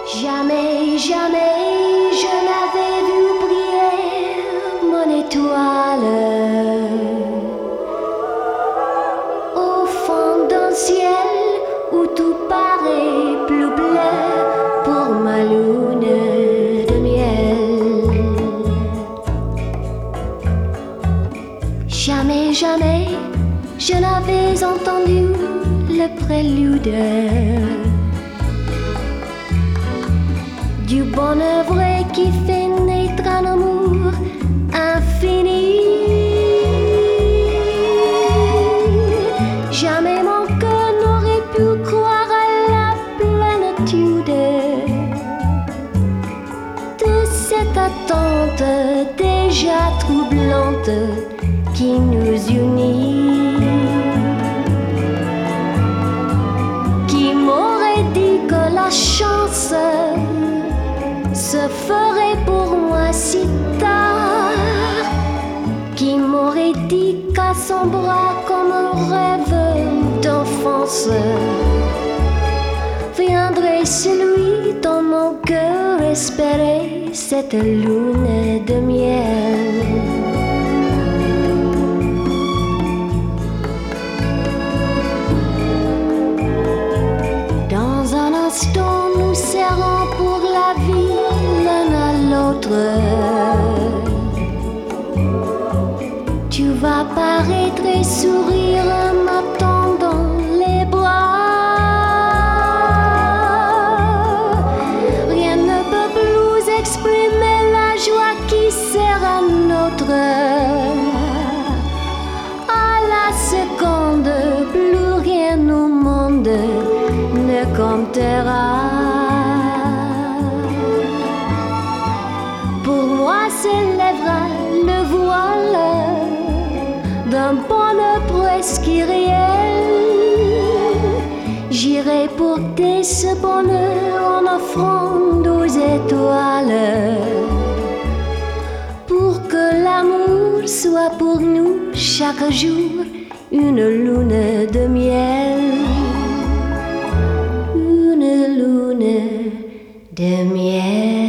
Jamais, jamais je n'avais vu briller mon étoile au fond d'un ciel où tout paraît plus bleu pour ma lune de miel. Jamais, jamais je n'avais entendu le prélude du bonheur vrai qui fait naître un amour infini. Jamais mon cœur n'aurait pu croire à la plénitude de cette attente déjà troublante qui nous unit. Qui m'aurait dit que la chance se ferait pour moi si tard? Qui m'aurait dit qu'à son bras comme un rêve d'enfance viendrait celui dont mon cœur espérait cette lune de miel? Dans un instant nous serrons pour la vie l'un à l'autre. Tu vas paraître et sourire en m'attendant les bras. Rien ne peut plus exprimer la joie qui sera nôtre. À la seconde, plus rien au monde ne comptera. Pour moi s'élèvera le voile d'un bonheur presque irréel. J'irai porter ce bonheur en offrande aux étoiles, pour que l'amour soit pour nous chaque jour une lune de miel. Une lune de miel.